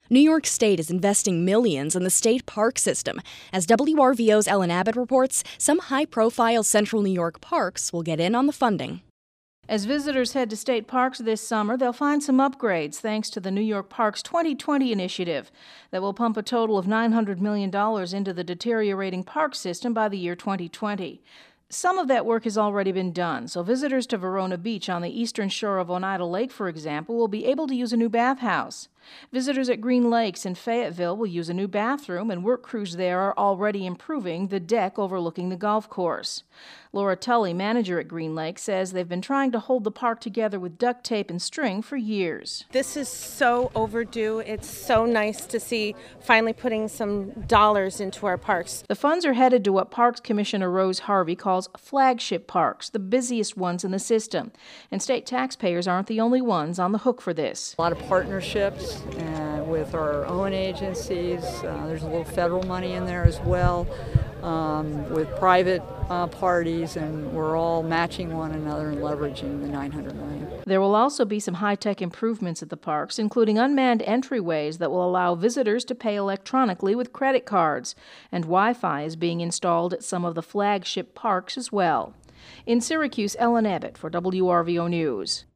New York State is investing millions in the state park system. As WRVO's Ellen Abbott reports, some high-profile central New York parks will get in on the funding. As visitors head to state parks this summer, they'll find some upgrades thanks to the New York Parks 2020 initiative that will pump a total of $900 million into the deteriorating park system by the year 2020. Some of that work has already been done, so visitors to Verona Beach on the eastern shore of Oneida Lake, for example, will be able to use a new bathhouse. Visitors at Green Lakes in Fayetteville will use a new bathroom, and work crews there are already improving the deck overlooking the golf course. Laura Tully, manager at Green Lakes, says they've been trying to hold the park together with duct tape and string for years. This is so overdue. It's so nice to see finally putting some dollars into our parks. The funds are headed to what Parks Commissioner Rose Harvey calls flagship parks, the busiest ones in the system. And state taxpayers aren't the only ones on the hook for this. A lot of partnerships with our own agencies. There's a little federal money in there as well, with private parties, and we're all matching one another and leveraging the $900 million. There will also be some high-tech improvements at the parks, including unmanned entryways that will allow visitors to pay electronically with credit cards, and Wi-Fi is being installed at some of the flagship parks as well. In Syracuse, Ellen Abbott for WRVO News.